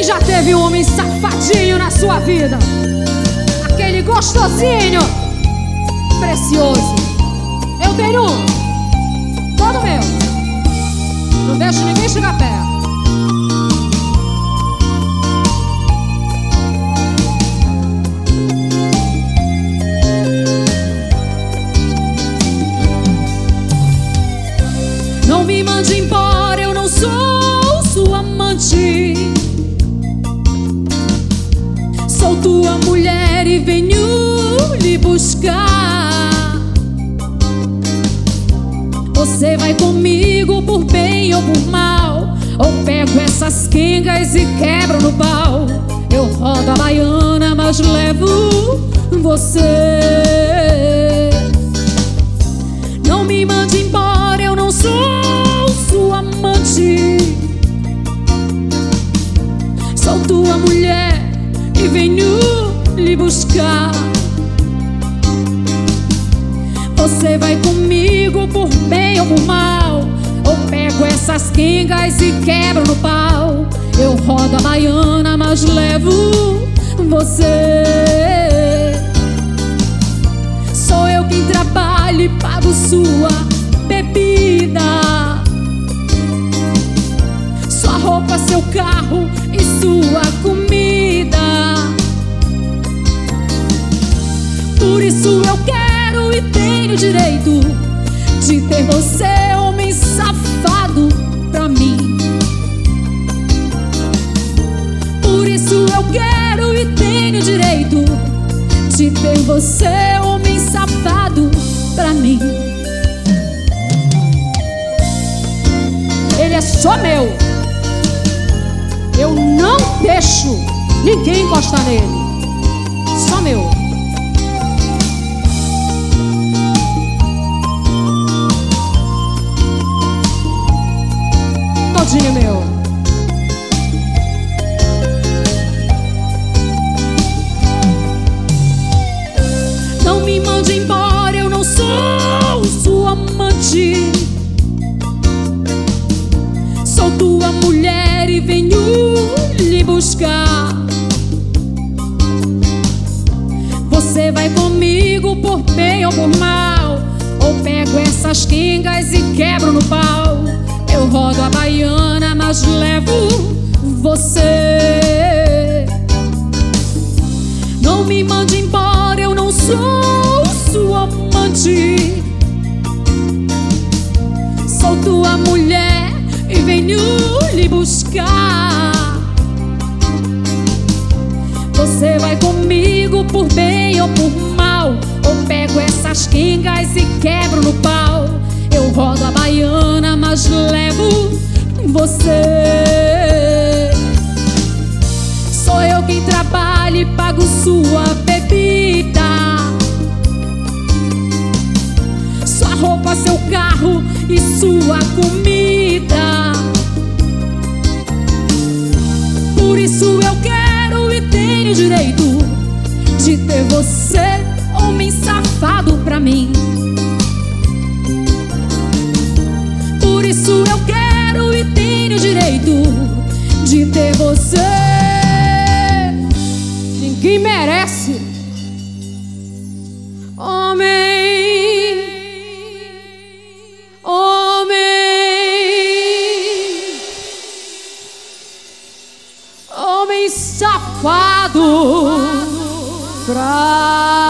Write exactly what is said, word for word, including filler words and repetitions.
já teve um homem safadinho na sua vida? Aquele gostosinho, precioso. Eu tenho um, todo meu. Não deixo ninguém chegar perto. Não me mande embora, eu não sou sua amante. Sou tua mulher e venho lhe buscar. Você vai comigo por bem ou por mal, ou pego essas quengas e quebro no pau. Eu rodo a baiana, mas levo você. Não me mande embora, eu não sou sua amante. Sou tua mulher e venho lhe buscar. Você vai comigo por bem ou por mal, ou pego essas quengas e quebro no pau. Eu rodo a baiana, mas levo você. Sou eu quem trabalha e pago sua bebida, sua roupa, seu carro e sua comida. Por isso eu quero e tenho direito de ter você, homem safado, pra mim. Por isso eu quero e tenho direito de ter você, homem safado, pra mim. Ele é só meu. Eu não deixo ninguém encostar nele. Só meu. Todinho meu. Não me mande embora, eu não sou sua amante. Sou tua mulher e venho lhe buscar. Você vai comigo por bem ou por mal, ou pego essas quengas e quebro no pau. Eu rodo a baiana, mas levo você. Não me mande embora, eu não sou sua amante. Sou tua mulher e venho lhe buscar. Você vai comigo por bem ou por mal, ou pego essas quengas e quebro no pau. Eu rodo a baiana, mas levo você. Sou eu quem trabalha e pago sua bebida, sua roupa, seu carro e sua comida. Por isso eu quero e tenho direito de ter você, homem safado, pra mim. Por isso eu quero e tenho direito de ter você. Ninguém merece. Homem, homem, homem safado pra